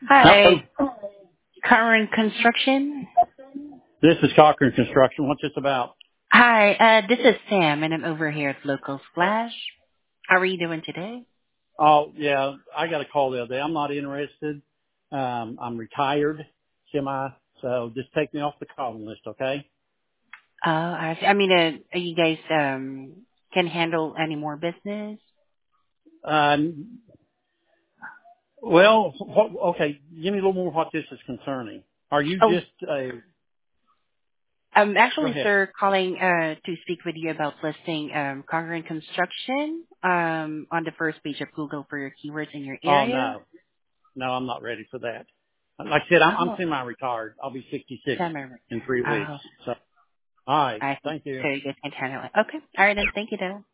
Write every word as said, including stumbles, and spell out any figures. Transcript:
Hello. Hi, current construction. This is Cochran Construction. What's this about? Hi, uh, this is Sam, and I'm over here at Local Splash. How are you doing today? Oh, yeah, I got a call the other day. I'm not interested. Um, I'm retired, semi, so just take me off the calling list, okay? Uh, I, I mean, uh, are you guys um can handle any more business? Um, well, what, okay, give me a little more what this is concerning. Are you Oh, just a, I'm go actually, ahead. sir, calling uh to speak with you about listing um Congruent Construction um on the first page of Google for your keywords in your Oh, area. no, no, I'm not ready for that. Like I said, I'm, I'm Oh, semi-retired. I'll be sixty-six summer. in three weeks. Oh, So, all right, I see. thank you. So you guys can handle it. Okay. All right, then. Thank you, though.